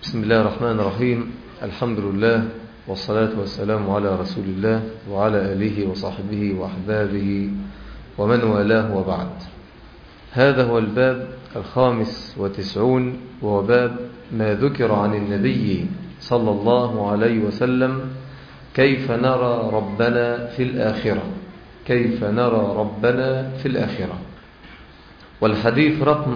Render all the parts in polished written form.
بسم الله الرحمن الرحيم. الحمد لله والصلاة والسلام على رسول الله وعلى آله وصحبه وأحبابه ومن والاه وبعد. هذا هو الباب 95 وهو باب ما ذكر عن النبي صلى الله عليه وسلم كيف نرى ربنا في الآخرة، كيف نرى ربنا في الآخرة. والحديث رقم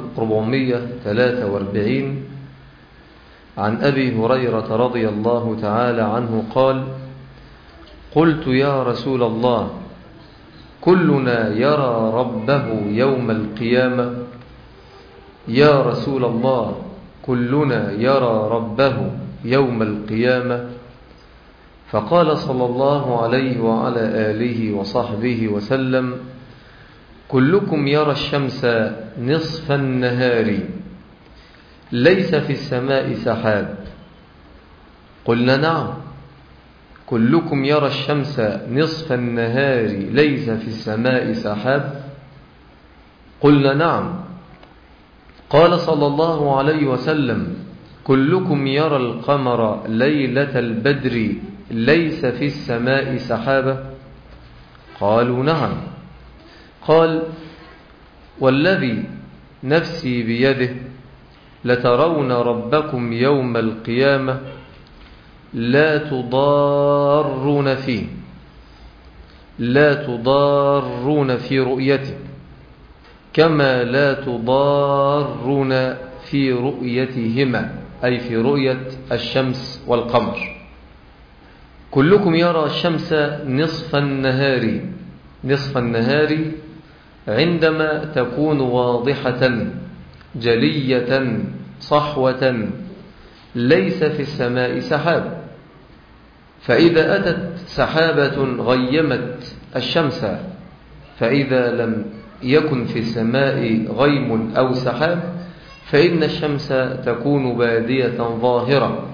443 عن أبي هريرة رضي الله تعالى عنه قال: قلت يا رسول الله كلنا يرى ربه يوم القيامة؟ يا رسول الله كلنا يرى ربه يوم القيامة؟ فقال صلى الله عليه وعلى آله وصحبه وسلم: كلكم يرى الشمس نصف النهار ليس في السماء سحاب. قلنا نعم. كلكم يرى الشمس نصف النهار ليس في السماء سحاب؟ قلنا نعم. قال صلى الله عليه وسلم: كلكم يرى القمر ليلة البدر ليس في السماء سحابة؟ قالوا نعم. قال: والذي نفسي بيده لترون ربكم يوم القيامة لا تضارون فيه، لا تضارون في رؤيته كما لا تضارون في رؤيتهما، أي في رؤية الشمس والقمر. كلكم يرى الشمس نصف النهار، نصف النهار عندما تكون واضحة جلية صحوة ليس في السماء سحاب. فإذا أتت سحابة غيمت الشمس، فإذا لم يكن في السماء غيم أو سحاب فإن الشمس تكون بادية ظاهرة،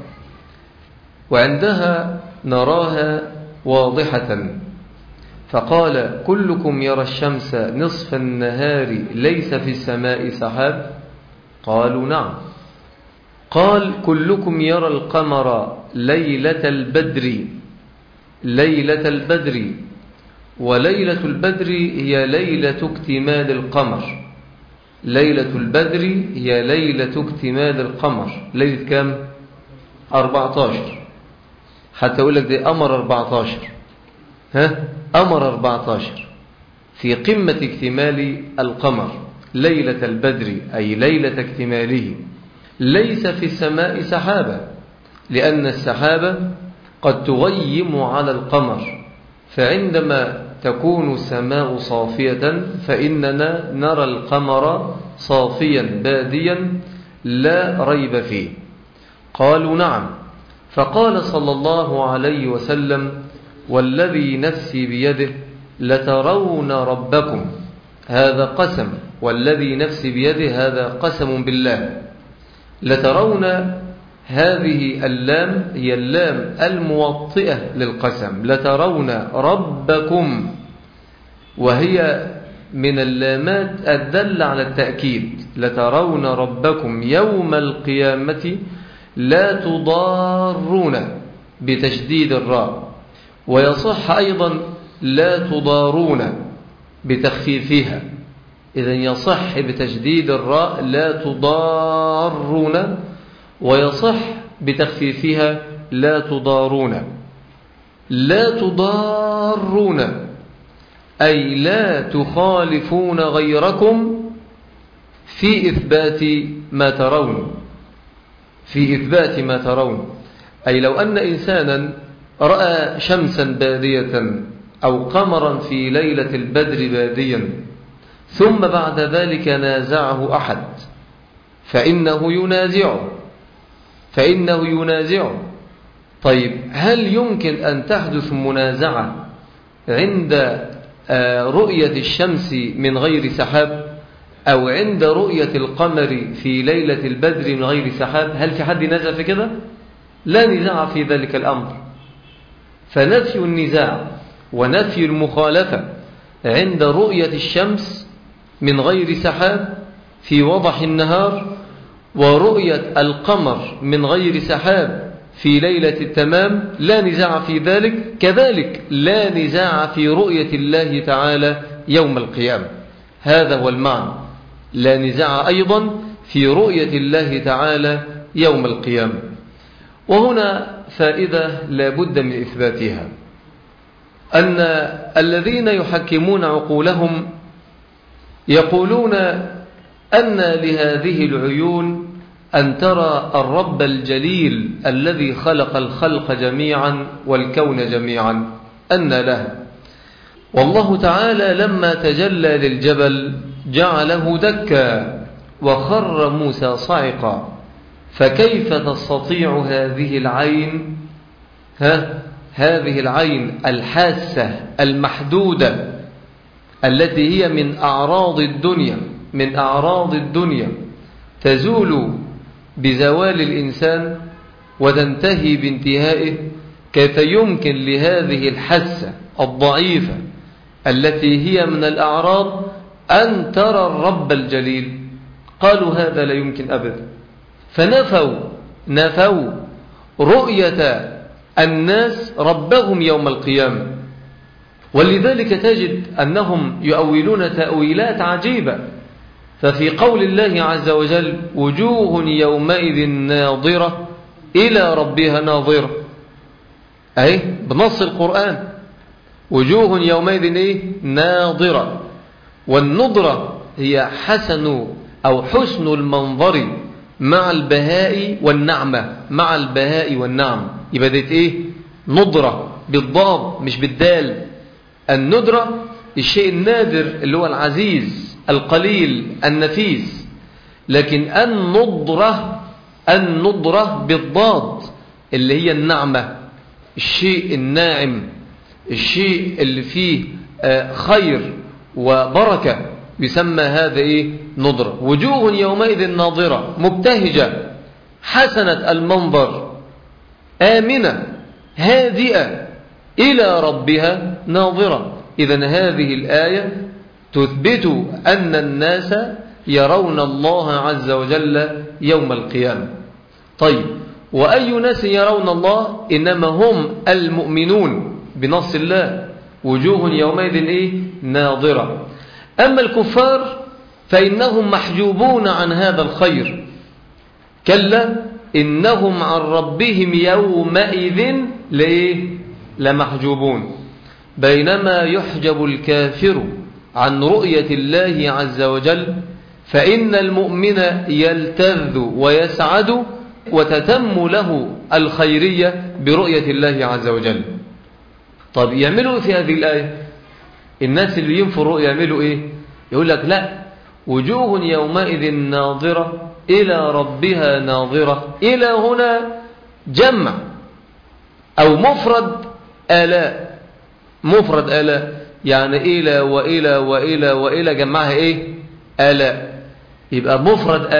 وعندها نراها واضحة. فقال: كلكم يرى الشمس نصف النهار ليس في السماء سحاب؟ قالوا نعم. قال: كلكم يرى القمر ليلة البدر، ليلة البدر. وليلة البدر هي ليلة اكتمال القمر، ليلة البدر هي ليلة اكتمال القمر. ليلة كم؟ 14. حتى أقول لك دي أمر 14، أمر 14 في قمة اكتمال القمر. ليلة البدر أي ليلة اكتماله. ليس في السماء سحابة، لأن السحابة قد تغيم على القمر، فعندما تكون السماء صافية فإننا نرى القمر صافيا باديا لا ريب فيه. قالوا نعم. فقال صلى الله عليه وسلم: والذي نفسي بيده لترون ربكم. هذا قسم، والذي نفسي بيده هذا قسم بالله. لترون، هذه اللام هي اللام الموطئة للقسم. لترون ربكم، وهي من اللامات الدالة على التأكيد. لترون ربكم يوم القيامة لا تضارون بتشديد الراء، ويصح أيضا لا تضارون بتخفيفها. إذن يصح بتشديد الراء لا تضارون، ويصح بتخفيفها لا تضارون. لا تضارون أي لا تخالفون غيركم في إثبات ما ترون، في إثبات ما ترون. أي لو أن إنسانا رأى شمسا بادية أو قمرا في ليلة البدر باديا، ثم بعد ذلك نازعه أحد، فإنه ينازعه. طيب، هل يمكن أن تحدث منازعة عند رؤية الشمس من غير سحاب، أو عند رؤية القمر في ليلة البدر من غير سحاب؟ هل في حد نزع في كده؟ لا نزاع في ذلك الأمر. فنفي النزاع ونفي المخالفة عند رؤية الشمس من غير سحاب في وضح النهار، ورؤية القمر من غير سحاب في ليلة التمام لا نزاع في ذلك، كذلك لا نزاع في رؤية الله تعالى يوم القيامة. هذا هو المعنى، لا نزاع أيضا في رؤية الله تعالى يوم القيامة. وهنا فائدة لا بد من إثباتها، أن الذين يحكمون عقولهم يقولون أن لهذه العيون أن ترى الرب الجليل الذي خلق الخلق جميعا والكون جميعا، أن له. والله تعالى لما تجلى للجبل جعله دكا وخر موسى صعقا، فكيف تستطيع هذه العين هذه العين الحاسة المحدودة التي هي من أعراض الدنيا تزول بزوال الإنسان وتنتهي بانتهائه، كيف يمكن لهذه الحاسة الضعيفة التي هي من الأعراض أن ترى الرب الجليل؟ قالوا هذا لا يمكن أبدا، فنفوا رؤية الناس ربهم يوم القيامة. ولذلك تجد أنهم يؤولون تأويلات عجيبة. ففي قول الله عز وجل وجوه يومئذ ناظرة إلى ربها ناظرة، أي بنص القرآن وجوه يومئذ ناظرة، والنظرة هي حسن المنظر مع البهاء والنعمة، مع البهاء والنعم. يبقى ديت نظرة بالضاد مش بالدال. الندرة الشيء النادر اللي هو العزيز القليل النفيس، لكن النضرة بالضاد اللي هي النعمة، الشيء الناعم، الشيء اللي فيه خير وبركة، يسمى هذا نضرة. وجوه يومئذ ناظرة مبتهجة حسنة المنظر آمنة هادئة إلى ربها ناظرة. إذن هذه الآية تثبت أن الناس يرون الله عز وجل يوم القيامة. طيب، وأي ناس يرون الله؟ إنما هم المؤمنون بنص الله وجوه يومئذ ناظرة. أما الكفار فإنهم محجوبون عن هذا الخير، كلا إنهم عن ربهم يومئذ لمحجوبون. بينما يحجب الكافر عن رؤية الله عز وجل، فإن المؤمن يلتذ ويسعد وتتم له الخيرية برؤية الله عز وجل. طب يعملوا في هذه الآية الناس اللي ينفوا الرؤية يعملوا يقول لك لا، وجوه يومئذ ناظرة إلى ربها ناظرة. إلى هنا جمع أو مفرد آلاء، يعني إلى وإلى وإلى وإلى جمعها آلاء. يبقى مفرد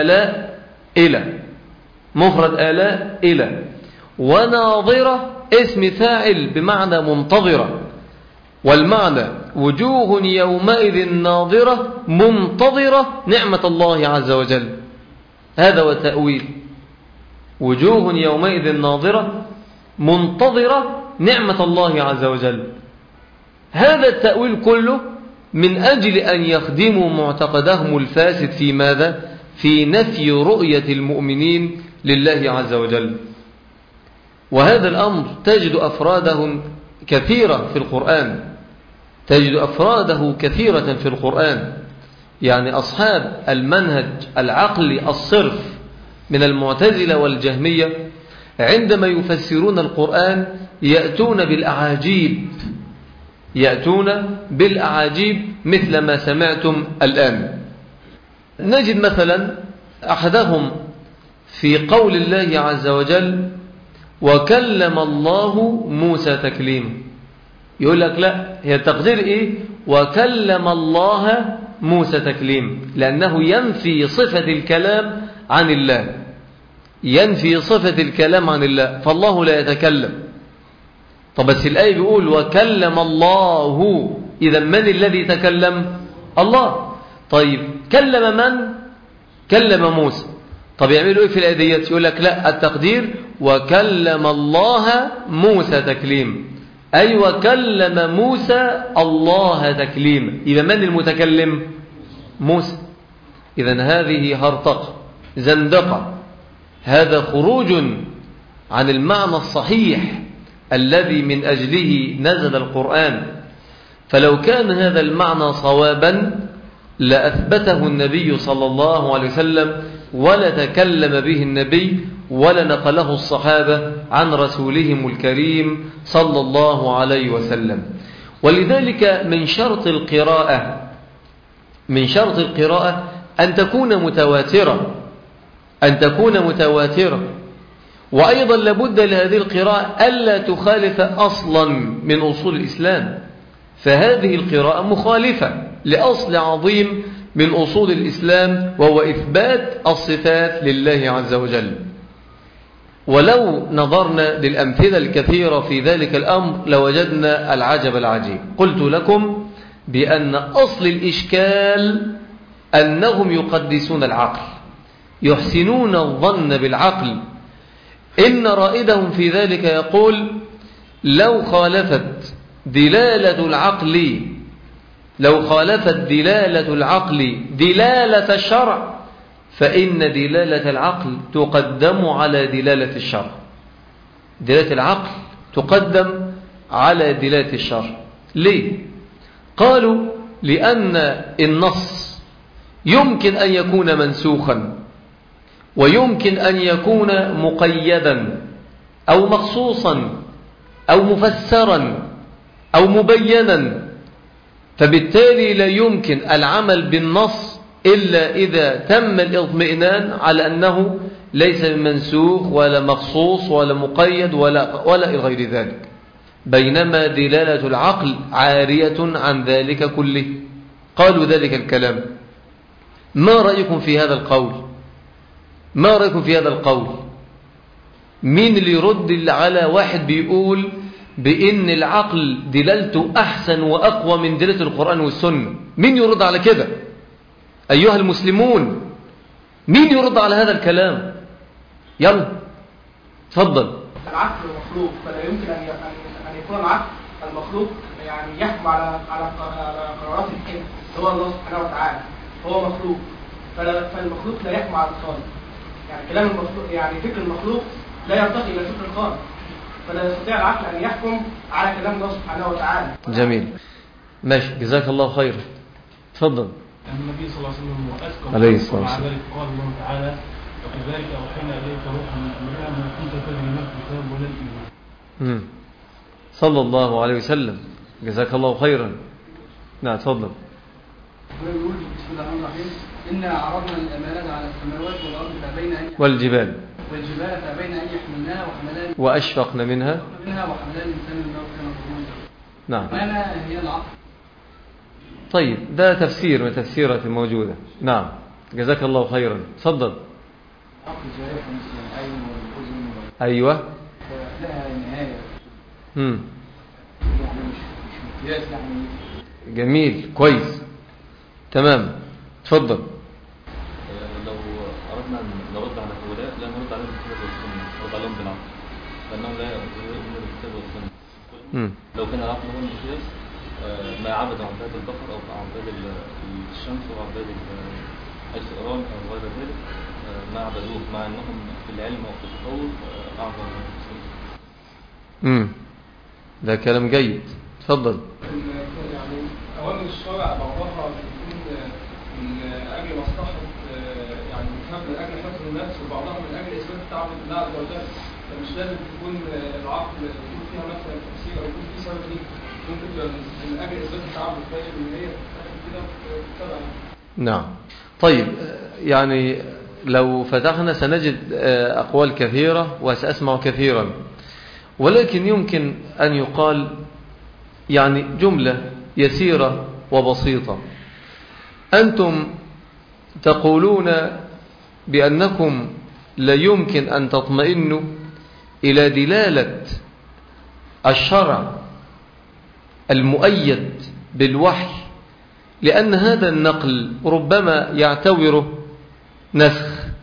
آلاء إلى وناظرة اسم فاعل بمعنى منتظرة. والمعنى وجوه يومئذ ناظرة منتظرة نعمة الله عز وجل. هذا هو التأويل، وجوه يومئذ ناظرة منتظرة نعمة الله عز وجل. هذا التأويل كله من أجل أن يخدموا معتقدهم الفاسد في ماذا؟ في نفي رؤية المؤمنين لله عز وجل. وهذا الأمر تجد أفراده كثيرة في القرآن. يعني أصحاب المنهج العقلي الصرف من المعتزلة والجهمية عندما يفسرون القرآن يأتون بالأعاجيب مثل ما سمعتم الآن. نجد مثلا أحدهم في قول الله عز وجل وكلم الله موسى تكليما، يقول لك لا، هي تقدير وكلم الله موسى تكليما، لأنه ينفي صفة الكلام عن الله، فالله لا يتكلم. طب بس الآية بيقول وكلم الله، إذا من الذي تكلم؟ الله. طيب كلم من؟ كلم موسى. طب يعملوا إيه في الآيات؟ يقول لك لا، التقدير وكلم الله موسى تكليم، أي وكلم موسى الله تكليم. إذا من المتكلم؟ موسى. إذن هذه هرطقة زندقة، هذا خروج عن المعنى الصحيح الذي من أجله نزل القرآن. فلو كان هذا المعنى صوابا لأثبته النبي صلى الله عليه وسلم، ولا تكلم به النبي ولا نقله الصحابة عن رسولهم الكريم صلى الله عليه وسلم. ولذلك من شرط القراءة أن تكون متواترة، وأيضا لابد لهذه القراءة ألا تخالف أصلا من أصول الإسلام، فهذه القراءة مخالفة لأصل عظيم من أصول الإسلام، وهو إثبات الصفات لله عز وجل. ولو نظرنا للأمثلة الكثيرة في ذلك الأمر لوجدنا العجب العجيب. قلت لكم بأن أصل الإشكال أنهم يقدسون العقل، يحسنون الظن بالعقل. إن رائدهم في ذلك يقول لو خالفت دلالة العقل دلالة الشرع فإن دلالة العقل تقدم على دلالة الشرع. دلالة العقل تقدم على دلالة الشرع. ليه؟ قالوا لأن النص يمكن أن يكون منسوخا، ويمكن أن يكون مقيدا أو مخصوصا أو مفسرا أو مبينا، فبالتالي لا يمكن العمل بالنص إلا إذا تم الاطمئنان على أنه ليس منسوخ ولا مخصوص ولا مقيد ولا غير ذلك، بينما دلالة العقل عارية عن ذلك كله. قالوا ذلك الكلام. ما رأيكم في هذا القول؟ مين اللي يرد على واحد بيقول بإن العقل دلالته أحسن وأقوى من دلالة القرآن والسنة؟ مين يرد على كده؟ أيها المسلمون، مين يرد على هذا الكلام؟ يلا تفضل. العقل مخلوق، فلا يمكن أن يكون العقل المخلوق يعني يحكم على قرارات الحكم هو الله سبحانه وتعالى، هو مخلوق، فالمخلوق لا يحكم على الخالق. يعني كلام المخلوق، يعني فكر المخلوق لا يرتقي إلى فكر الخالق، فلا يستطيع العقل أن يحكم على كلام الله سبحانه وتعالى. جميل، ماشي، جزاك الله خير. تفضل. النبي صلى الله عليه وسلم أسكم عليه الصلاة والسلام. ومع ذلك قال الله تعالى وكذلك أوحينا إليك روحا من أمرنا ما كنت تدري ما الكتاب ولا الإيمان. صلى الله عليه وسلم، جزاك الله خيرا. نعم تفضل. ويقول بسم الله الرحمن الرحيم إنا عرضنا الأمانة على السماوات والأرض والجبال فأبين أن يحملناها وأشفقن منها وحملها الإنسان إنه كان ظلوما. نعم. الأمانة هي العقل. طيب، ده تفسير من تفسيرات موجودة. نعم، جزاك الله خيرا. تفضل. عقل جارية مثل العين والأذن أيوة، لها نهاية. يعني مش مقياس يعني. جميل، كويس، تمام. تفضل. لو أردنا أن نرد على هؤلاء لا نرد عليهم بالكتاب والسنة، نرد عليهم بالعقل، لأنهم لا يؤمنون بالكتاب والسنة. لو كان العقل هو المقياس ما عبد عباد البقر أو عباد الشمس أو عباد السؤران أو غير ذلك ما عبدوه، مع أنهم في العلم أو في التطور أعظم من المسلمين. ده كلام جيد. تفضل. يعني أوامر الشرع بعضها بتكون من أجل مصلحة يعني من أجل حفظ النفس، وبعضها من أجل إثبات التعبد بالله عز وجل، فمش لازم تكون العقل يكون فيها مثلا تفسير أو يكون في سبب ليه، ممكن تبقى من أجل إثبات التعبد فاجر إن هي كده بتتبع. نعم. طيب، يعني لو فتحنا سنجد أقوال كثيرة وسأسمع كثيرا، ولكن يمكن أن يقال يعني جملة يسيرة وبسيطة. أنتم تقولون بأنكم لا يمكن أن تطمئنوا إلى دلالة الشرع المؤيد بالوحي، لأن هذا النقل ربما يعتبره نسخ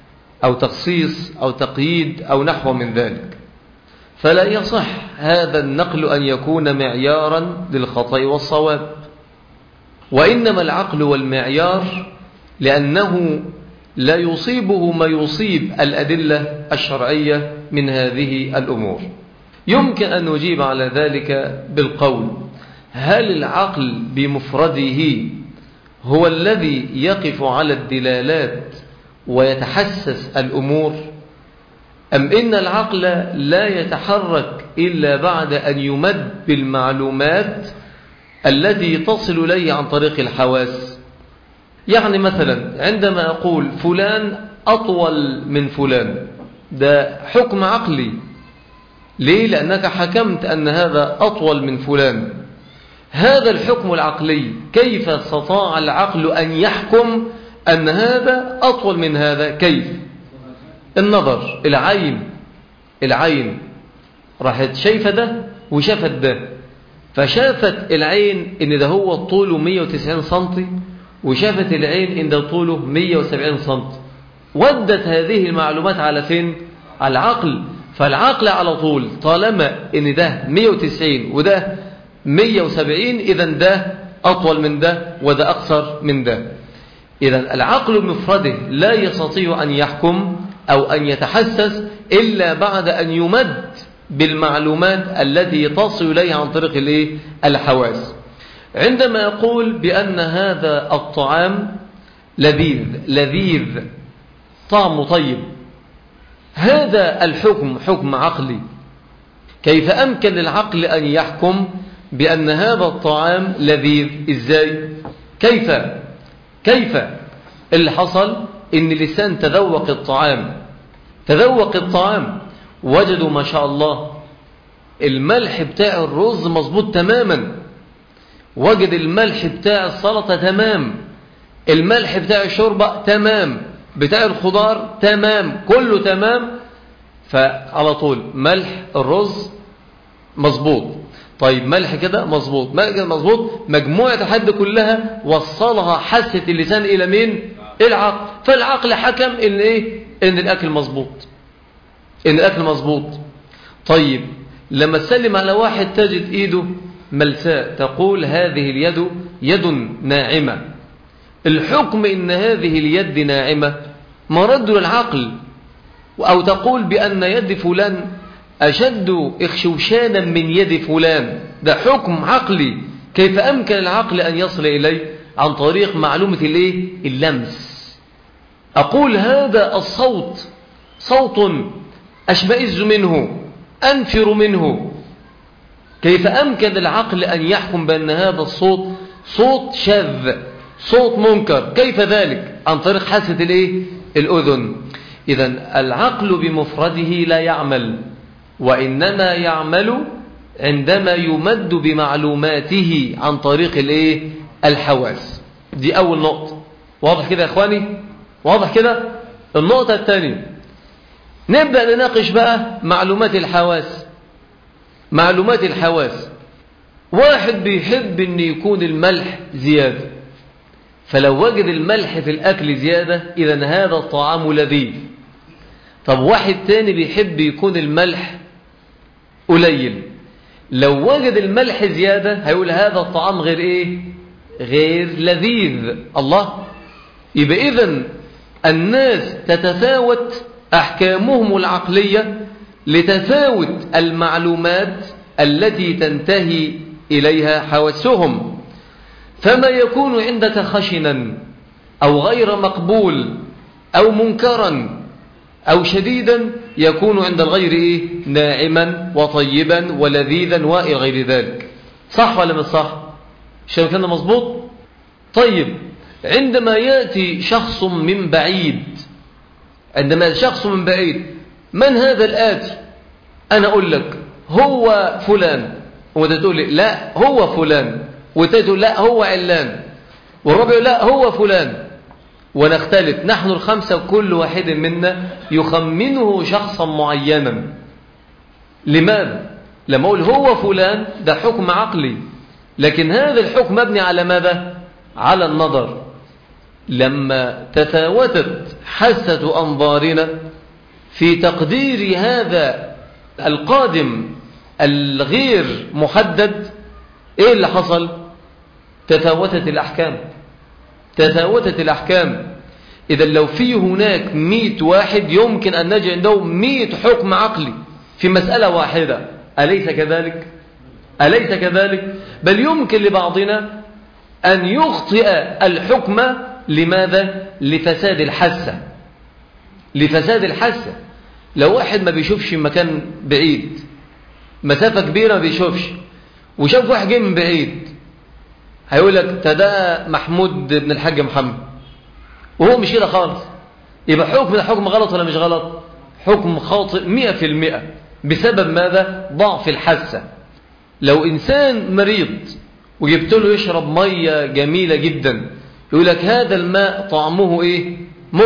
أو تخصيص أو تقييد أو نحو من ذلك، فلا يصح هذا النقل أن يكون معيارا للخطأ والصواب، وإنما العقل والمعيار لأنه لا يصيبه ما يصيب الأدلة الشرعية من هذه الأمور. يمكن أن نجيب على ذلك بالقول: هل العقل بمفرده هو الذي يقف على الدلالات ويتحسس الأمور، أم إن العقل لا يتحرك إلا بعد أن يمد بالمعلومات التي تصل إليه عن طريق الحواس؟ يعني مثلا عندما أقول فلان أطول من فلان، ده حكم عقلي. ليه؟ لأنك حكمت أن هذا أطول من فلان. هذا الحكم العقلي كيف استطاع العقل أن يحكم أن هذا أطول من هذا؟ كيف؟ النظر، العين راحت شايفة ده وشافت ده، فشافت العين إن ده هو طوله 190 سنتي، وشافت العين إن ده طوله 170 سنتي، ودت هذه المعلومات على فين؟ على العقل. فالعقل على طول طالما إن ده 190 وده 170 إذن ده أطول من ده وده أقصر من ده. إذن العقل بمفرده لا يستطيع أن يحكم أو أن يتحسس إلا بعد أن يمد بالمعلومات التي تصل إليه عن طريق الحواس. عندما يقول بأن هذا الطعام لذيذ طعم طيب، هذا الحكم حكم عقلي. كيف أمكن للعقل أن يحكم بأن هذا الطعام لذيذ؟ إزاي؟ كيف اللي حصل إن اللسان تذوق الطعام وجدوا ما شاء الله الملح بتاع الرز مظبوط تماما، وجد الملح بتاع السلطة تمام، الملح بتاع الشوربة تمام، بتاع الخضار تمام، كله تمام. فعلى طول ملح الرز مظبوط، طيب ملح كده مظبوط، مجموعة الحد كلها وصلها حاسة اللسان إلى مين؟ العقل. فالعقل حكم إن إن الأكل مظبوط. طيب لما تسلم على واحد تجد إيده ملساء، تقول هذه اليد يد ناعمة. الحكم إن هذه اليد ناعمة مرد للعقل. أو تقول بأن يد فلان أشد إخشوشانا من يد فلان، ده حكم عقلي. كيف أمكن العقل أن يصل إليه؟ عن طريق معلومة اللمس. أقول هذا الصوت صوت أشمئز منه، أنفر منه. كيف أمكن العقل أن يحكم بأن هذا الصوت صوت شاذ، صوت منكر؟ كيف ذلك؟ عن طريق حاسة الأذن. إذن العقل بمفرده لا يعمل، وإنما يعمل عندما يمد بمعلوماته عن طريق الحواس. دي أول نقطة. واضح كده يا إخواني؟ واضح كده؟ النقطة الثانية نبدأ نناقش بقى معلومات الحواس. واحد بيحب أن يكون الملح زيادة، فلو وجد الملح في الأكل زيادة إذن هذا الطعام لذيذ. طب واحد تاني بيحب يكون الملح قليل، لو وجد الملح زيادة هيقول هذا الطعام غير لذيذ. الله، يبقى إذن الناس تتفاوت أحكامهم العقلية لتفاوت المعلومات التي تنتهي إليها حواسهم. فما يكون عندك خشنا أو غير مقبول أو منكرا أو شديدا يكون عند الغير ناعما وطيبا ولذيذا وإلى غير ذلك. صح ولا مش صح؟ الشيء كان مظبوط؟ طيب عندما يأتي شخص من بعيد، من هذا الآتي؟ أنا أقول لك هو فلان، وانت تقول لي لا هو فلان، وانت تقول لا هو علان، والرابع لا هو فلان، ونختلف نحن الخمسة كل واحد منا يخمنه شخصا معينا. لماذا؟ لما أقول هو فلان ده حكم عقلي، لكن هذا الحكم مبني على ماذا؟ على النظر. لما تفاوتت حاسة أنظارنا في تقدير هذا القادم الغير محدد، إيه اللي حصل؟ تفاوتت الأحكام. إذا لو في هناك 100 واحد يمكن أن نجد عندهم 100 حكم عقلي في مسألة واحدة، أليس كذلك؟ بل يمكن لبعضنا أن يخطئ الحكم. لماذا؟ لفساد الحاسة. لو واحد ما بيشوفش مكان بعيد، مسافة كبيرة ما بيشوفش، وشاف واحد جاي من بعيد، هيقول لك ده محمود بن الحاج محمد، وهو مش كده خالص. يبقى حكم غلط ولا مش غلط؟ حكم خاطئ 100%. بسبب ماذا؟ ضعف الحاسة. لو إنسان مريض وجبت له يشرب مية جميلة جدا، يقول لك هذا الماء طعمه إيه؟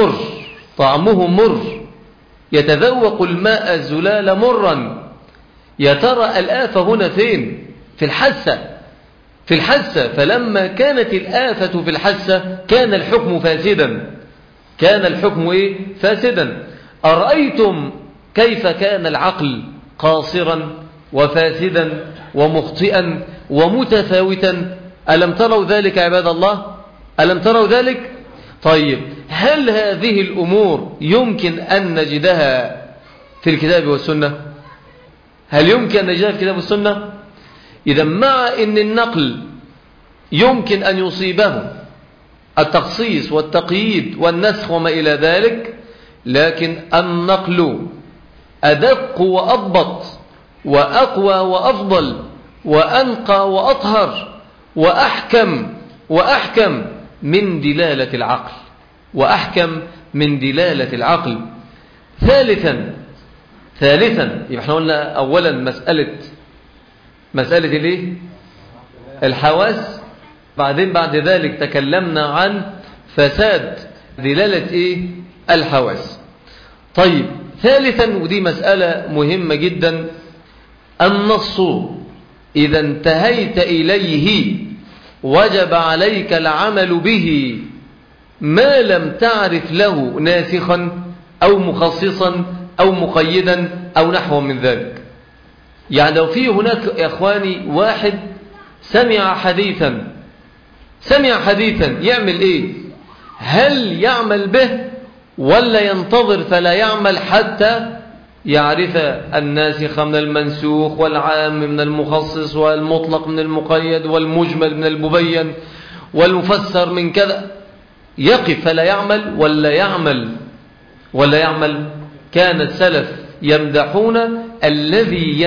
مر. يتذوق الماء الزلال مرا. يا ترى الآفة هنا فين؟ في الحاسة. فلما كانت الآفة في الحاسة كان الحكم فاسدا. أرأيتم كيف كان العقل قاصرا وفاسدا ومخطئا ومتفاوتا؟ ألم تروا ذلك عباد الله؟ ألم تروا ذلك؟ طيب، هل هذه الأمور يمكن أن نجدها في الكتاب والسنة؟ إذا مع أن النقل يمكن أن يصيبه التخصيص والتقييد والنسخ وما إلى ذلك، لكن النقل أدق وأضبط وأقوى وأفضل وأنقى وأطهر وأحكم من دلالة العقل. ثالثا يبقى احنا قلنا أولا مسألة الايه؟ الحواس. بعدين بعد ذلك تكلمنا عن فساد دلالة ايه؟ الحواس. طيب، ثالثا، ودي مسألة مهمة جدا، النص إذا انتهيت إليه وجب عليك العمل به ما لم تعرف له ناسخا أو مخصصا أو مقيدا أو نحو من ذلك. يعني لو في هناك يا إخواني واحد سمع حديثا يعمل إيه؟ هل يعمل به ولا ينتظر فلا يعمل حتى يعرف الناسخ من المنسوخ والعام من المخصص والمطلق من المقيد والمجمل من المبين والمفسر من كذا؟ يقف فلا يعمل ولا يعمل؟ كان السلف يمدحون الذي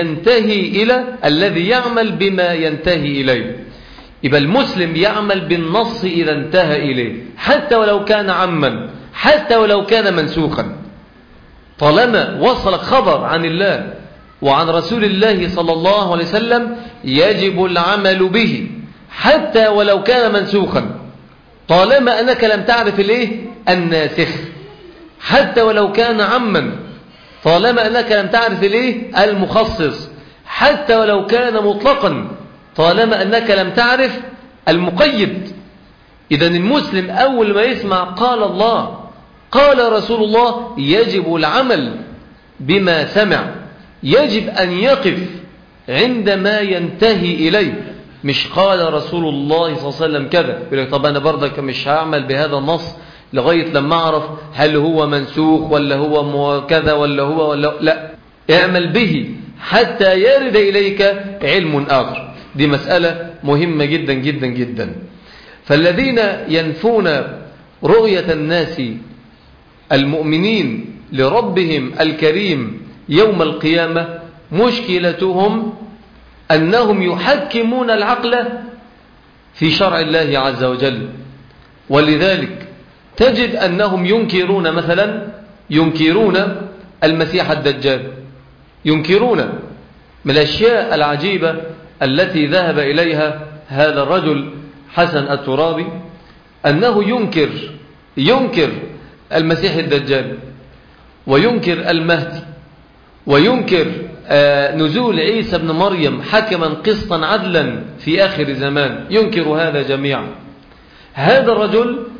يعمل بما ينتهي إليه. يبقى المسلم يعمل بالنص إذا انتهى إليه، حتى ولو كان عاما، حتى ولو كان منسوخا، طالما وصلك خبر عن الله وعن رسول الله صلى الله عليه وسلم يجب العمل به حتى ولو كان منسوخا، طالما أنك لم تعرف الناسخ، حتى ولو كان عاما، طالما أنك لم تعرف المخصص، حتى ولو كان مطلقا، طالما أنك لم تعرف المقيد. إذن المسلم أول ما يسمع قال الله قال رسول الله يجب العمل بما سمع، يجب أن يقف عندما ينتهي إليه. مش قال رسول الله صلى الله عليه وسلم كذا، يقول لك طب أنا برضك مش هعمل بهذا النص لغاية لما أعرف هل هو منسوخ ولا هو كذا ولا هو لا، اعمل به حتى يرد إليك علم آخر. دي مسألة مهمة جدا جدا جدا. فالذين ينفون رؤية الناس المؤمنين لربهم الكريم يوم القيامة مشكلتهم أنهم يحكمون العقل في شرع الله عز وجل. ولذلك تجد أنهم ينكرون مثلا المسيح الدجال، ينكرون. من الأشياء العجيبة التي ذهب إليها هذا الرجل حسن الترابي أنه ينكر المسيح الدجال، وينكر المهدي، وينكر نزول عيسى بن مريم حكما قسطا عدلا في آخر زمان، ينكر هذا جميعا. هذا الرجل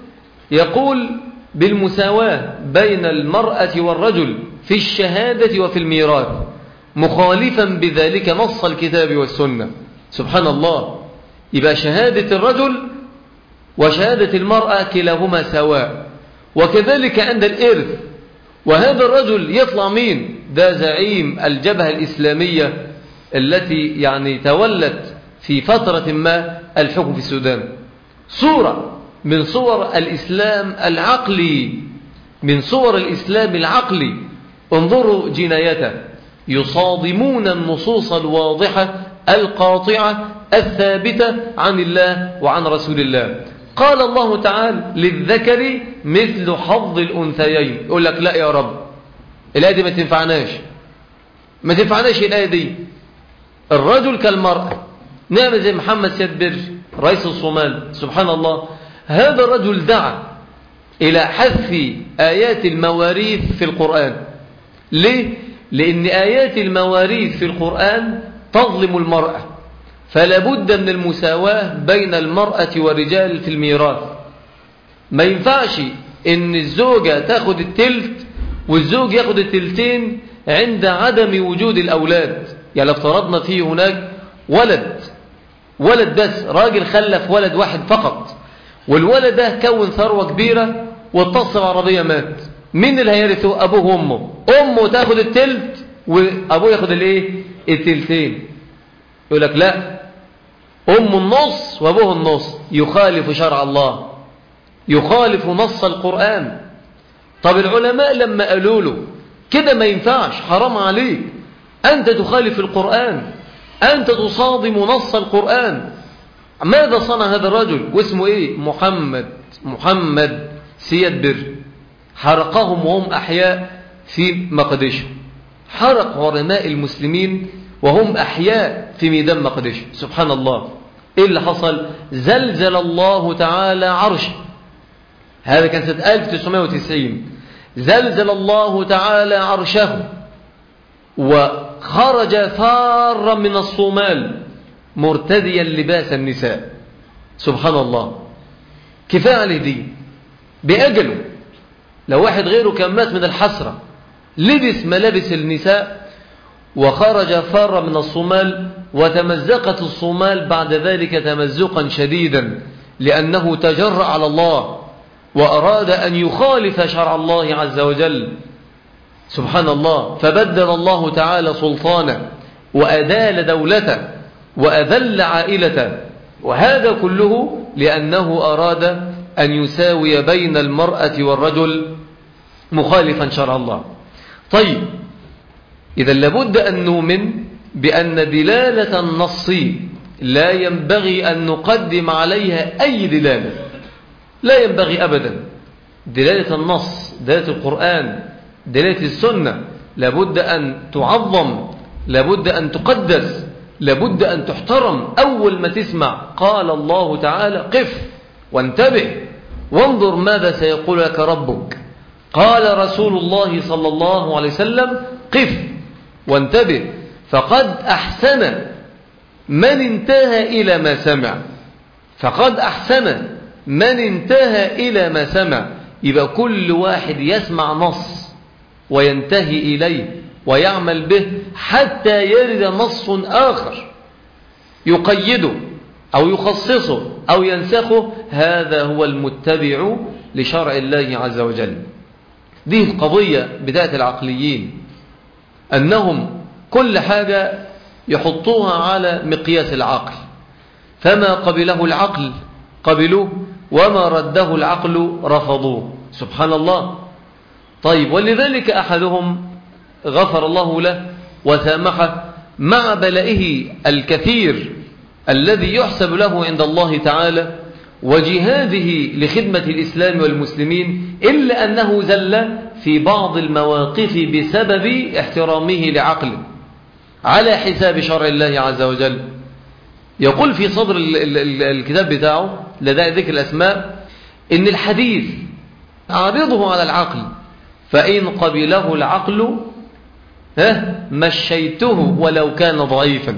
يقول بالمساواة بين المرأة والرجل في الشهادة وفي الميراث، مخالفا بذلك نص الكتاب والسنة. سبحان الله. يبقى شهادة الرجل وشهادة المرأة كلاهما سواء. وكذلك عند الإرث، وهذا الرجل يطلع مين؟ ده زعيم الجبهة الإسلامية التي يعني تولت في فترة ما الحكم في السودان. صورة من صور الإسلام العقلي، من صور الإسلام العقلي. انظروا جنايته، يصادمون النصوص الواضحة القاطعة الثابتة عن الله وعن رسول الله. قال الله تعالى للذكر مثل حظ الأنثيين. يقول لك لا يا رب، الآية دي ما تنفعناش الآية دي. الرجل كالمرأة. نعم، زي محمد سيد برج رئيس الصومال، سبحان الله، هذا الرجل دعا إلى حذف آيات المواريث في القرآن. ليه؟ لأن آيات المواريث في القرآن تظلم المرأة، فلا بد من المساواة بين المرأة والرجال في الميراث. ما ينفعش إن الزوجة تاخد التلت والزوج ياخد التلتين عند عدم وجود الأولاد. يعني لو افترضنا فيه هناك ولد بس، راجل خلف ولد واحد فقط، والولد ده كون ثروة كبيرة واتصل عربية مات، مين اللي هيرثه؟ أبوه وأمه. أمه تاخد التلت وأبوه ياخد التلتين. يقول لك لا، أم النص وأبوه النص. يخالف شرع الله، يخالف نص القرآن. طب العلماء لما قالوا له كده ما ينفعش، حرام عليك، أنت تخالف القرآن، أنت تصادم نص القرآن. ماذا صنع هذا الرجل واسمه إيه؟ محمد سيد بر. حرقهم وهم أحياء في مقدشو. حرق علماء المسلمين وهم أحياء في ميدان مقدشو. سبحان الله. إيه اللي حصل؟ زلزل الله تعالى عرشه. هذا كان سنة 1990. زلزل الله تعالى عرشه وخرج فارا من الصومال مرتديا لباس النساء. سبحان الله. كفاية عليه دي بأجله. لو واحد غيره كان مات من الحسرة. لبس ملابس النساء وخرج فارا من الصومال، وتمزقت الصومال بعد ذلك تمزقا شديدا، لأنه تجرأ على الله وأراد أن يخالف شرع الله عز وجل. سبحان الله. فبدل الله تعالى سلطانه وأدال دولته وأذل عائلته، وهذا كله لأنه أراد أن يساوي بين المرأة والرجل مخالفا شرع الله. طيب، إذا لابد أن نؤمن بأن دلالة النص لا ينبغي أن نقدم عليها أي دلالة، لا ينبغي أبدا. دلالة النص، دلالة القرآن، دلالة السنة لابد أن تعظم، لابد أن تقدس، لابد أن تحترم. أول ما تسمع قال الله تعالى قف وانتبه وانظر ماذا سيقول لك ربك. قال رسول الله صلى الله عليه وسلم قف وانتبه، فقد أحسن من انتهى إلى ما سمع، فقد أحسن من انتهى إلى ما سمع. يبقى كل واحد يسمع نص وينتهي إليه ويعمل به حتى يرد نص آخر يقيده أو يخصصه أو ينسخه، هذا هو المتبع لشرع الله عز وجل. دي القضية بداية العقليين، أنهم كل حاجة يحطوها على مقياس العقل، فما قبله العقل قبلوه وما رده العقل رفضوه. سبحان الله. طيب، ولذلك أحدهم غفر الله له وسامحه مع بلائه الكثير الذي يحسب له عند الله تعالى وجهاده لخدمة الإسلام والمسلمين، إلا أنه زل في بعض المواقف بسبب احترامه لعقله على حساب شرع الله عز وجل. يقول في صدر الكتاب بتاعه لدى ذكر الأسماء إن الحديث أعرضه على العقل، فإن قبله العقل مشيته ولو كان ضعيفا،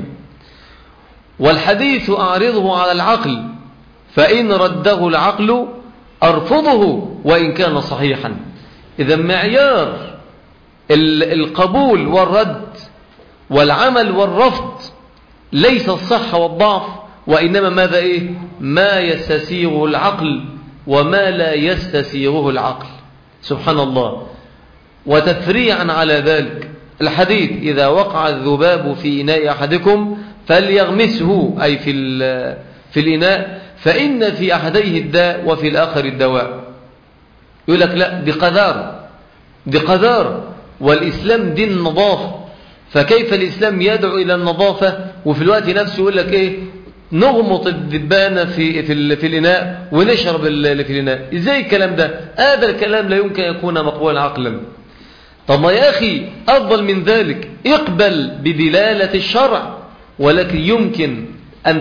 والحديث أعرضه على العقل، فإن رده العقل أرفضه وإن كان صحيحا. إذا معيار القبول والرد والعمل والرفض ليس الصحة والضعف، وإنما ماذا ما يستسيغه العقل وما لا يستسيغه العقل. سبحان الله. وتفريعا على ذلك الحديث: إذا وقع الذباب في إناء أحدكم فليغمسه، أي في الإناء، فإن في أحديه الداء وفي الآخر الدواء. يقول لك لا، دي قذار، والإسلام دين نظافة، فكيف الإسلام يدعو إلى النظافة وفي الوقت نفسه يقول لك نغمط الدبانة في الإناء ونشرب اللي في الإناء؟ إزاي الكلام ده؟ هذا الكلام لا يمكن أن يكون مقبولا عقلا. طب ما يا أخي أفضل من ذلك، اقبل بدلالة الشرع، ولكن يمكن أن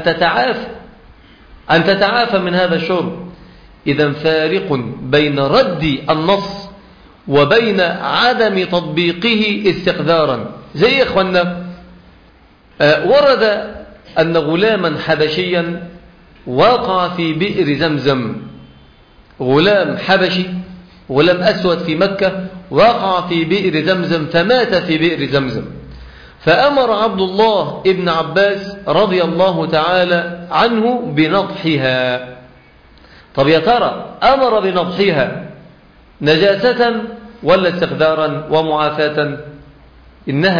تتعافى من هذا الشرب. إذا فارق بين رد النص وبين عدم تطبيقه استقدارا. زي إخواننا ورد أن غلاما حبشيا وقع في بئر زمزم. غلام حبشي، غلام أسود في مكة، وقع في بئر زمزم فمات في بئر زمزم. فأمر عبد الله ابن عباس رضي الله تعالى عنه بنضحها. طب يا ترى أمر بنضحها نجاسة ولا استقدارا ومعافاة؟ إنها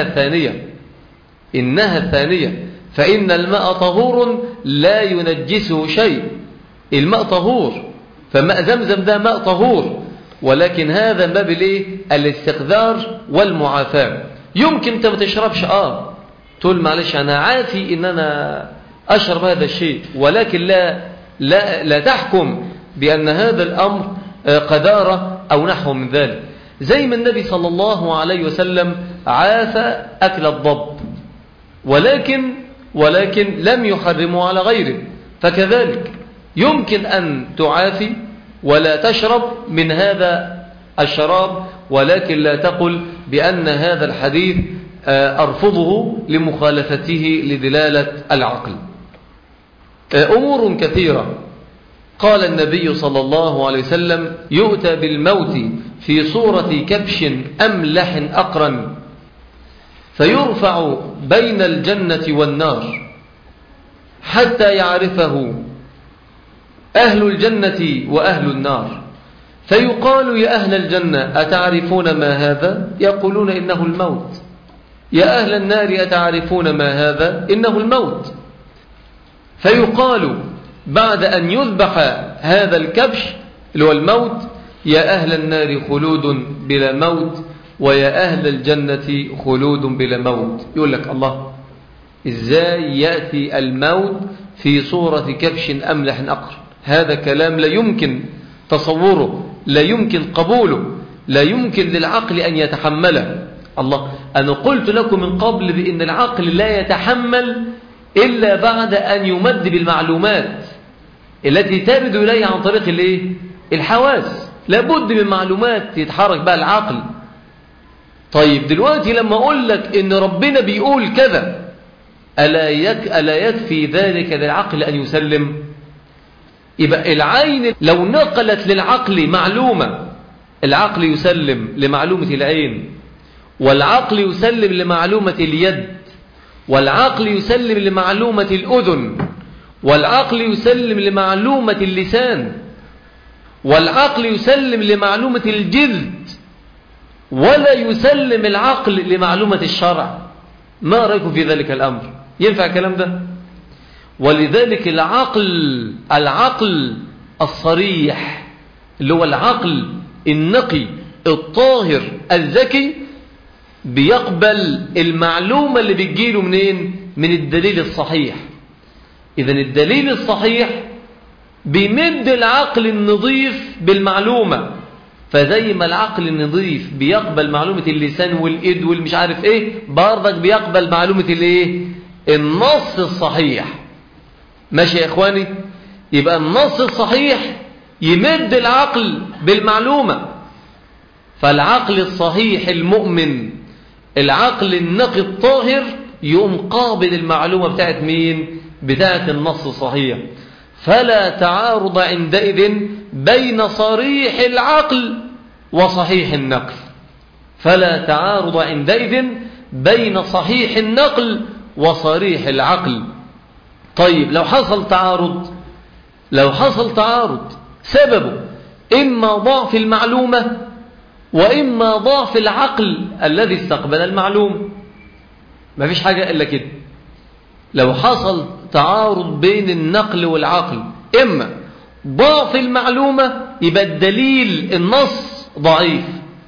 الثانية، فإن الماء طهور لا ينجسه شيء. الماء طهور، فماء زمزم ده ماء طهور، ولكن هذا باب الاستقدار والمعافاة. يمكن انت ما تشربش تقول معلش انا عافي ان انا اشرب هذا الشيء، ولكن لا تحكم بان هذا الامر قذارة او نحو من ذلك. زي ما النبي صلى الله عليه وسلم عافى اكل الضب، ولكن لم يحرمه على غيره، فكذلك يمكن ان تعافي ولا تشرب من هذا الشراب، ولكن لا تقل بأن هذا الحديث أرفضه لمخالفته لدلالة العقل. أمور كثيرة. قال النبي صلى الله عليه وسلم: يؤتى بالموت في صورة كبش أملح أقرن، فيرفع بين الجنة والنار حتى يعرفه أهل الجنة وأهل النار، فيقال: يا أهل الجنة أتعرفون ما هذا؟ يقولون: إنه الموت. يا أهل النار أتعرفون ما هذا؟ إنه الموت. فيقال بعد أن يذبح هذا الكبش اللي هو الموت: يا أهل النار خلود بلا موت، ويا أهل الجنة خلود بلا موت. يقول لك الله، إزاي يأتي الموت في صورة كبش أملح أقر؟ هذا كلام لا يمكن تصوره، لا يمكن قبوله، لا يمكن للعقل أن يتحمله. الله، أنا قلت لكم من قبل بأن العقل لا يتحمل إلا بعد أن يمد بالمعلومات التي ترد إليه عن طريق الحواس. لابد من معلومات يتحرك بها العقل. طيب دلوقتي لما أقول لك إن ربنا بيقول كذا، ألا يكفي ذلك للعقل أن يسلم؟ يبقى العين لو نقلت للعقل معلومة، العقل يسلم لمعلومة العين، والعقل يسلم لمعلومة اليد، والعقل يسلم لمعلومة الأذن، والعقل يسلم لمعلومة اللسان، والعقل يسلم لمعلومة الجلد، ولا يسلم العقل لمعلومة الشرع. ما رأيكم في ذلك الأمر؟ ينفع الكلام ده؟ ولذلك العقل الصريح اللي هو العقل النقي الطاهر الذكي بيقبل المعلومة اللي بتجيله منين؟ من الدليل الصحيح. إذن الدليل الصحيح بيمد العقل النظيف بالمعلومة، فزي ما العقل النظيف بيقبل معلومة اللسان والإيد والمش عارف برضك بيقبل معلومة النص الصحيح. ماشي يا إخواني؟ يبقى النص الصحيح يمد العقل بالمعلومة، فالعقل الصحيح المؤمن، العقل النقي الطاهر، يقوم قابل المعلومة بتاعت مين؟ بتاعت النص الصحيح. فلا تعارض عندئذ بين صريح العقل وصحيح النقل، فلا تعارض عندئذ بين صحيح النقل وصريح العقل. طيب لو حصل تعارض سببه إما ضعف المعلومة وإما ضعف العقل الذي استقبل المعلوم، ما فيش حاجة إلا كده. لو حصل تعارض بين النقل والعقل، إما ضعف المعلومة يبقى الدليل النص ضعيف،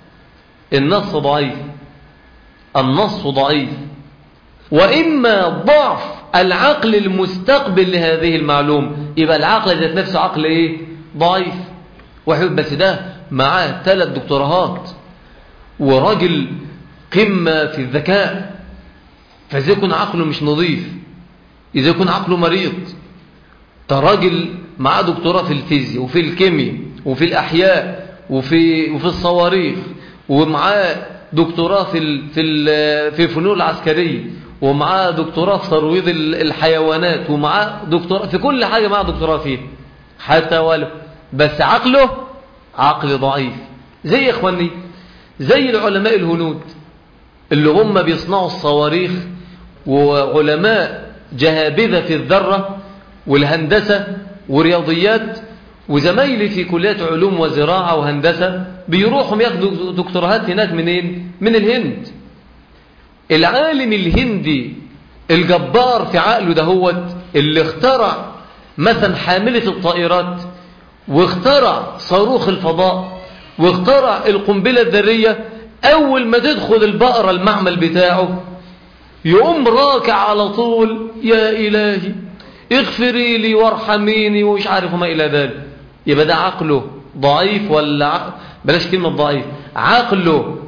النص ضعيف، وإما ضعف العقل المستقبل لهذه المعلومة، يبقى العقل ذات نفسه عقل إيه؟ ضعيف. واحد بس ده معاه 3 دكتوراهات وراجل قمة في الذكاء، فإذا يكون عقله مش نظيف، إذا يكون عقله مريض. ده راجل معاه دكتوراه في الفيزياء وفي الكيمياء وفي الأحياء وفي الصواريخ، ومعاه دكتوراه في الفنون العسكرية، ومعاه دكتوراه في ترويض الحيوانات، ومعاه دكتوراه في كل حاجة، معاه دكتوراه فيها حتى ولو، بس عقله عقل ضعيف. زي إخواني، زي العلماء الهنود اللي هم بيصنعوا الصواريخ، وعلماء جهابذة في الذرة والهندسة ورياضيات، وزمايلي في كليات علوم وزراعة وهندسة بيروحوا ياخدوا دكتوراهات هناك. منين؟ من الهند. العالم الهندي الجبار في عقله دهوت اللي اخترع مثلا حاملة الطائرات، واخترع صاروخ الفضاء، واخترع القنبلة الذرية، أول ما تدخل البقرة المعمل بتاعه يقوم راكع على طول: يا إلهي اغفري لي وارحميني، ومش عارف ما إلى ذلك. يبقى ده عقله ضعيف ولا بلاش كلمة ضعيف، عقله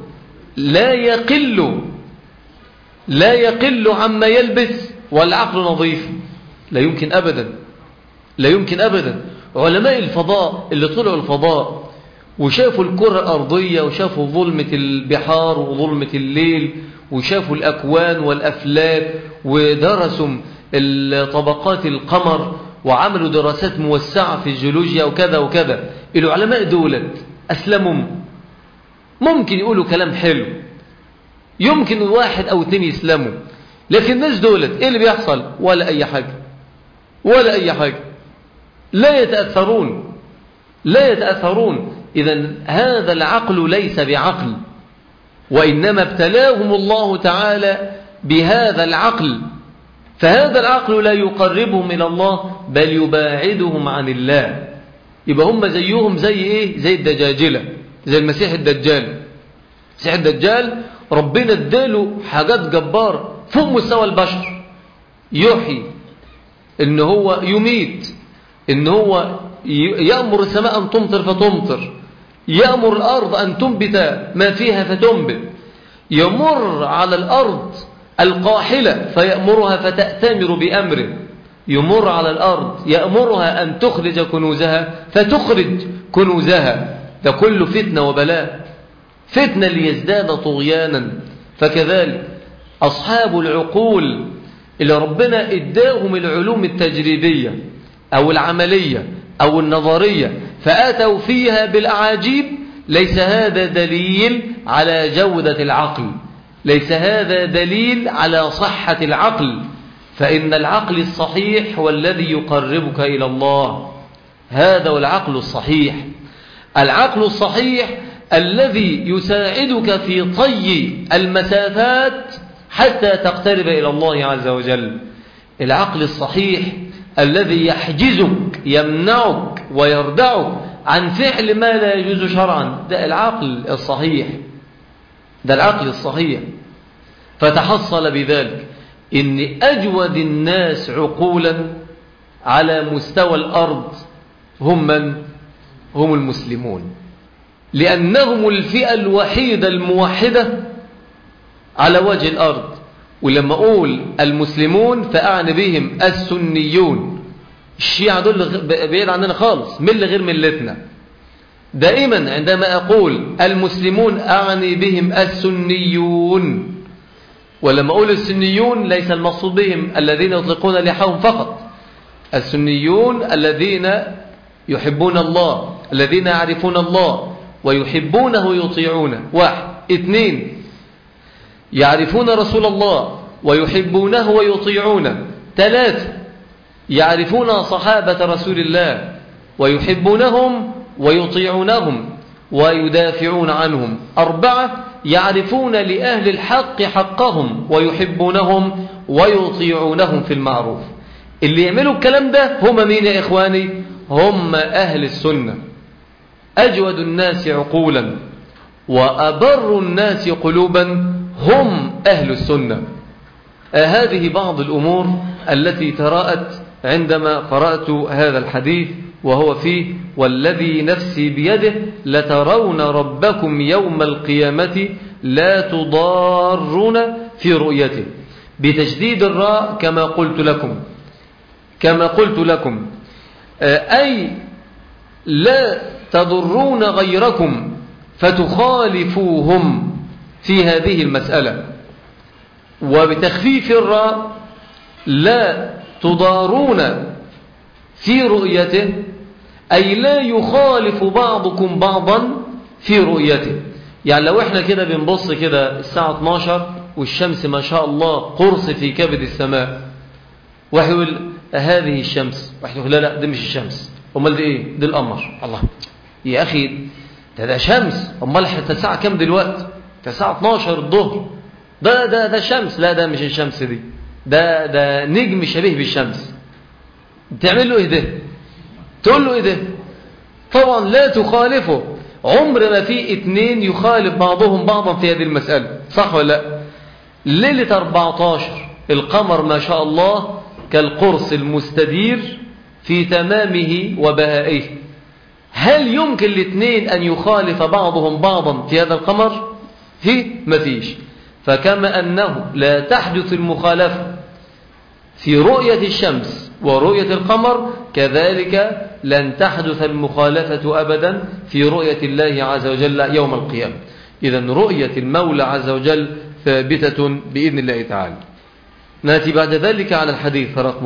لا يقل عما يلبس، والعقل نظيف؟ لا يمكن أبدا. علماء الفضاء اللي طلعوا الفضاء وشافوا الكرة الأرضية، وشافوا ظلمة البحار وظلمة الليل، وشافوا الأكوان والأفلاك، ودرسوا طبقات القمر، وعملوا دراسات موسعة في الجيولوجيا وكذا وكذا. العلماء دولت أسلموا، ممكن يقولوا كلام حلو، يمكن 1 أو 2 يسلموا، لكن الناس دولت إيه اللي بيحصل؟ ولا أي حاجة. لا يتأثرون. إذن هذا العقل ليس بعقل، وإنما ابتلاهم الله تعالى بهذا العقل، فهذا العقل لا يقربهم إلى الله بل يباعدهم عن الله. يبقى هم زيهم زي إيه؟ زي الدجاجلة، زي المسيح الدجال. ربنا اداله حاجات جبار فوق مستوى البشر، يحيي، إن هو يميت، إن هو يأمر السماء أن تمطر فتمطر، يأمر الأرض أن تنبت ما فيها فتنبت، يمر على الأرض القاحلة فيأمرها فتأتمر بأمره، يمر على الأرض يأمرها أن تخرج كنوزها فتخرج كنوزها. ده كله فتنة وبلاء، فتنة ليزداد طغيانا. فكذلك أصحاب العقول اللي ربنا إداهم العلوم التجريبية أو العملية أو النظرية فآتوا فيها بالأعاجيب، ليس هذا دليل على جودة العقل، ليس هذا دليل على صحة العقل، فإن العقل الصحيح هو الذي يقربك إلى الله. هذا هو العقل الصحيح، العقل الصحيح الذي يساعدك في طي المسافات حتى تقترب إلى الله عز وجل. العقل الصحيح الذي يحجزك، يمنعك ويردعك عن فعل ما لا يجوز شرعا، ده العقل الصحيح. فتحصل بذلك إن أجود الناس عقولا على مستوى الأرض هم المسلمون، لأنهم الفئة الوحيدة الموحدة على وجه الأرض. ولما أقول المسلمون فأعني بهم السنيون، الشيعة دول بعيد عننا خالص، ملة غير ملتنا. دائما عندما أقول المسلمون أعني بهم السنيون، ولما أقول السنيون ليس المقصود بهم الذين يطلقون لحاهم فقط، السنيون الذين يحبون الله الذين يعرفون الله ويحبونه ويطيعونه. 1. 2. يعرفون رسول الله ويحبونه ويطيعونه. 3. يعرفون صحابة رسول الله ويحبونهم ويطيعونهم ويدافعون عنهم. 4. يعرفون لأهل الحق حقهم ويحبونهم ويطيعونهم في المعروف. اللي يعملوا الكلام ده هم مين يا إخواني؟ هم أهل السنة، أجود الناس عقولا وأبر الناس قلوبا هم أهل السنة. هذه بعض الأمور التي تراءت عندما قرأت هذا الحديث، وهو فيه: والذي نفسي بيده لترون ربكم يوم القيامة لا تضارون في رؤيته، بتشديد الراء كما قلت لكم أي لا تضرون غيركم فتخالفوهم في هذه المسألة. وبتخفيف الراء لا تضارون في رؤيته أي لا يخالف بعضكم بعضا في رؤيته. يعني لو احنا كده بنبص كده الساعة 12 والشمس ما شاء الله قرص في كبد السماء، واحد يقول هذه الشمس، واحد يقول لا دي مش الشمس، امال دي ايه؟ دي القمر. الله يا اخي ده شمس، امال حتى الساعة كام دلوقتي؟ الساعة 12 الظهر. ده شمس. لا ده مش الشمس دي، ده نجم شبيه بالشمس. تعمل له ايه ده؟ تقول له ايه ده؟ طبعا لا تخالفه. عمر ما في 2 يخالف بعضهم بعضا في هذه المسألة، صح ولا لا؟ ليلة 14 القمر ما شاء الله كالقرص المستدير في تمامه وبهائه. هل يمكن ل2 أن يخالف بعضهم بعضا في هذا القمر؟ مفيش. فكما أنه لا تحدث المخالفة في رؤية الشمس ورؤية القمر، كذلك لن تحدث المخالفة أبدا في رؤية الله عز وجل يوم القيامة. إذن رؤية المولى عز وجل ثابتة بإذن الله تعالى. نأتي بعد ذلك على الحديث رقم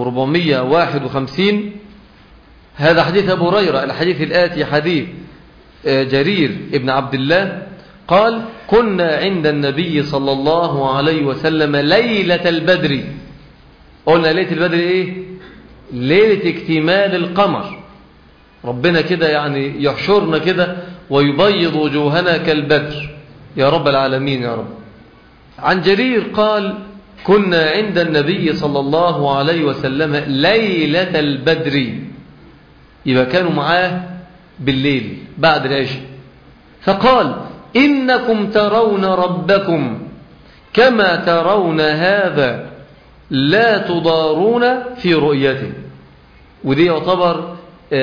451. هذا حديث أبو هريرة. الحديث الآتي حديث جرير ابن عبد الله قال: كنا عند النبي صلى الله عليه وسلم ليلة البدر. قلنا ليلة البدر إيه؟ ليلة اكتمال القمر. ربنا كده يعني يحشرنا كده ويبيض وجوهنا كالبدر يا رب العالمين يا رب. عن جرير قال: كنا عند النبي صلى الله عليه وسلم ليلة البدر. يبقى كانوا معاه بالليل بعد العشاء. فقال: إنكم ترون ربكم كما ترون هذا لا تضارون في رؤيته. ودي يعتبر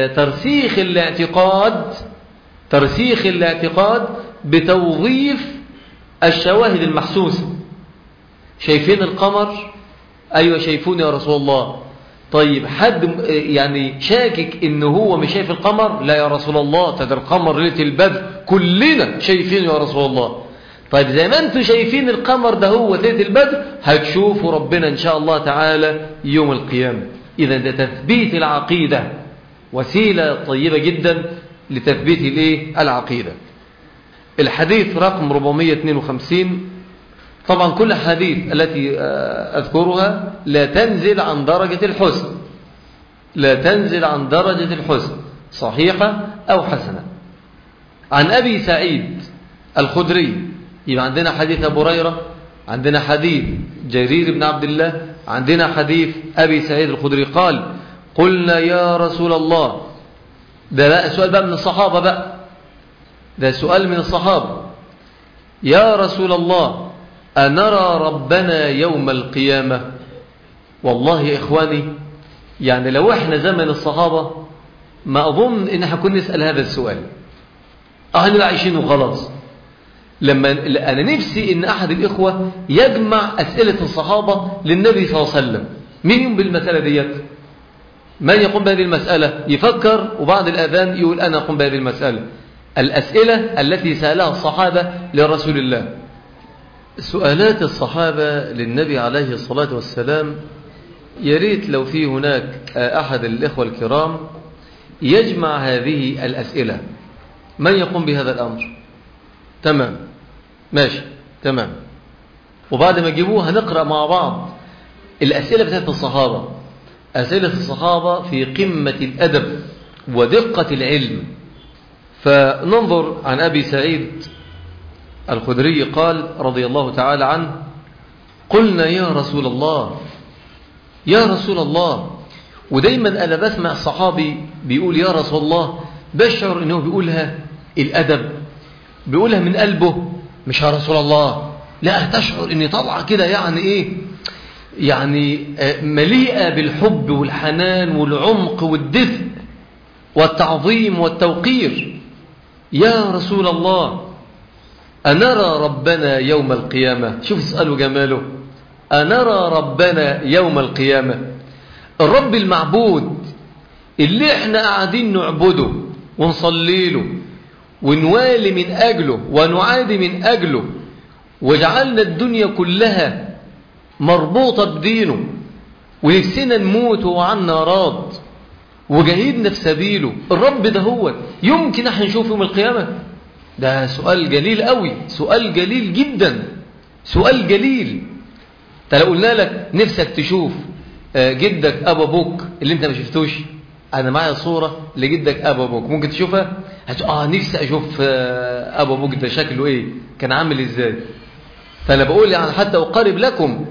ترسيخ الاعتقاد بتوظيف الشواهد المحسوسة. شايفين القمر؟ أيوة شايفون يا رسول الله. طيب حد يعني شاكك إنه هو مش شايف القمر؟ لا يا رسول الله، ده القمر ليلة البدر كلنا شايفين يا رسول الله. طيب زي ما أنتم شايفين القمر ده هو ليلة البدر، هتشوفوا ربنا إن شاء الله تعالى يوم القيامة. إذا ده تثبيت العقيدة، وسيلة طيبة جدا لتثبيت العقيدة. الحديث رقم 452. طبعا كل حديث التي أذكرها لا تنزل عن درجة الحسن، صحيحة أو حسنة. عن أبي سعيد الخدري. يبقى عندنا حديث أبو هريرة، عندنا حديث جرير بن عبد الله، عندنا حديث أبي سعيد الخدري قال: قلنا يا رسول الله. ده بقى سؤال بقى من الصحابة بقى، ده سؤال من الصحابة: يا رسول الله أنرى ربنا يوم القيامة؟ والله يا إخواني يعني لو احنا زمن الصحابة ما أظن إن هكون نسأل هذا السؤال. أهل عايشين وخلاص. لما أنا نفسي إن أحد الإخوة يجمع أسئلة الصحابة للنبي صلى الله عليه وسلم. مين يقوم بالمسألة ديت؟ من يقوم بهذه المسألة؟ يفكر وبعد الأذان يقول أنا أقوم بهذه المسألة. الأسئلة التي سألها الصحابة لرسول الله. سؤالات الصحابة للنبي عليه الصلاة والسلام، يريت لو في هناك أحد الإخوة الكرام يجمع هذه الأسئلة. من يقوم بهذا الأمر؟ تمام، ماشي، تمام. وبعد ما تجيبوه هنقرأ مع بعض الأسئلة بتاعت الصحابة. أسئلة الصحابة في قمة الأدب ودقة العلم. فننظر عن أبي سعيد الخدري قال رضي الله تعالى عنه: قلنا يا رسول الله، يا رسول الله. ودايما أنا بسمع الصحابي بيقول يا رسول الله، بشعر أنه بيقولها الأدب، بيقولها من قلبه، مش يا رسول الله، لا، تشعر أني طالعة كده يعني إيه، يعني مليئة بالحب والحنان والعمق والدفء والتعظيم والتوقير. يا رسول الله، أنرى ربنا يوم القيامة؟ شوف اسأله جماله، أنرى ربنا يوم القيامة؟ الرب المعبود اللي احنا قاعدين نعبده ونصلي له ونوالي من أجله ونعادي من أجله، وجعلنا الدنيا كلها مربوطة بدينه، ونفسنا نموت وعنا راض وجاهدنا في سبيله. الرب ده هو يمكن احنا نشوفه يوم القيامة؟ ده سؤال جليل قوي، سؤال جليل جدا، سؤال جليل. لو قلنا لك نفسك تشوف جدك أبو أبوك اللي انت ما شفتوش، انا معايا صورة لجدك أبو أبوك، ممكن تشوفها؟ هتقول نفسي اشوف أبو أبوك ده شكله ايه، كان عامل ازاي. فانا بقول يعني حتى اقرب لكم،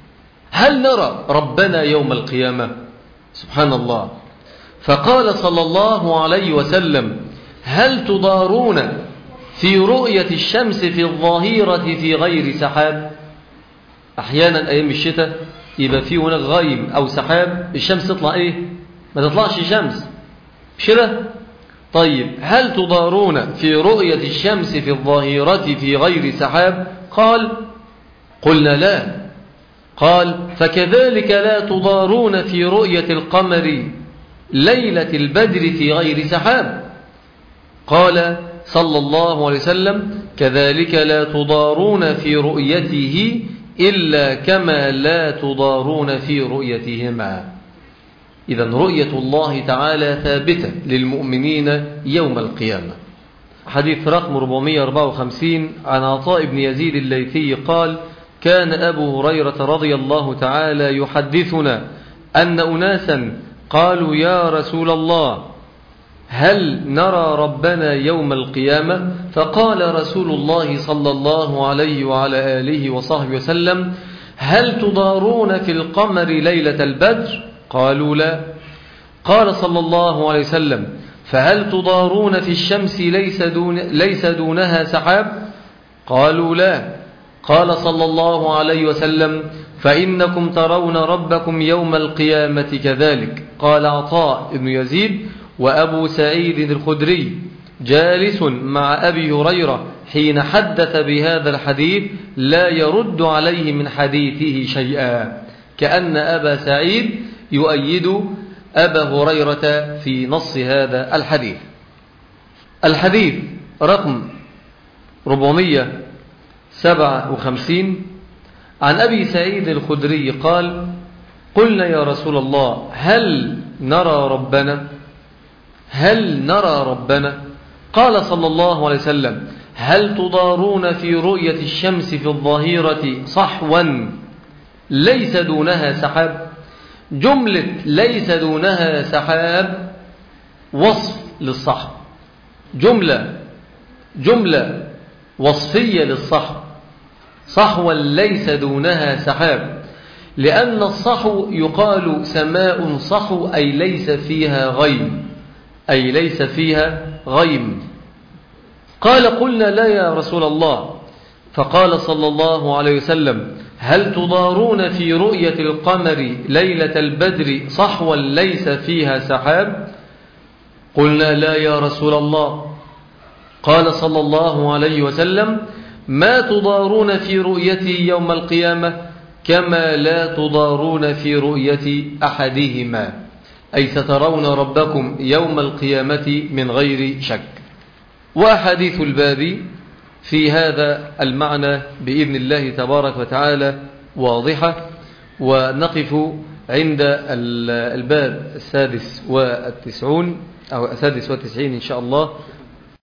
هل نرى ربنا يوم القيامة؟ سبحان الله. فقال صلى الله عليه وسلم: هل تضارون في رؤية الشمس في الظهيرة في غير سحاب؟ أحيانا أيام الشتاء يبقى في هناك غيم أو سحاب، الشمس تطلع إيه؟ ما تطلعش شمس، مش كده؟ طيب، هل تضارون في رؤية الشمس في الظهيرة في غير سحاب؟ قال: قلنا لا. قال: فكذلك لا تضارون في رؤية القمر ليلة البدر في غير سحاب. قال صلى الله عليه وسلم: كذلك لا تضارون في رؤيته إلا كما لا تضارون في رؤيتهما. إذن رؤية الله تعالى ثابتة للمؤمنين يوم القيامة. حديث رقم 454 عن عطاء بن يزيد الليثي قال: كان أبو هريرة رضي الله تعالى يحدثنا أن أناسا قالوا: يا رسول الله، هل نرى ربنا يوم القيامة؟ فقال رسول الله صلى الله عليه وعلى آله وصحبه وسلم: هل تضارون في القمر ليلة البدر؟ قالوا لا. قال صلى الله عليه وسلم: فهل تضارون في الشمس ليس دونها سحاب؟ قالوا لا. قال صلى الله عليه وسلم: فإنكم ترون ربكم يوم القيامة كذلك. قال عطاء بن يزيد: وأبو سعيد الخدري جالس مع أبي هريرة حين حدث بهذا الحديث لا يرد عليه من حديثه شيئا، كأن أبا سعيد يؤيد أبا هريرة في نص هذا الحديث. الحديث رقم 457 عن أبي سعيد الخدري قال: قلنا يا رسول الله، هل نرى ربنا؟ هل نرى ربنا؟ قال صلى الله عليه وسلم: هل تضارون في رؤية الشمس في الظهيرة صحوا ليس دونها سحاب؟ جملة ليس دونها سحاب وصف للصحو، جملة وصفية للصحو، صحوا ليس دونها سحاب، لأن الصحو يقال سماء صحو أي ليس فيها غيم، أي ليس فيها غيم. قال: قلنا لا يا رسول الله. فقال صلى الله عليه وسلم: هل تضارون في رؤية القمر ليلة البدر صحوا ليس فيها سحاب؟ قلنا لا يا رسول الله. قال صلى الله عليه وسلم: ما تضارون في رؤيته يوم القيامة كما لا تضارون في رؤية أحدهما، أي سترون ربكم يوم القيامة من غير شك. وأحاديث الباب في هذا المعنى بإذن الله تبارك وتعالى واضحة. ونقف عند الباب 96 أو 96 إن شاء الله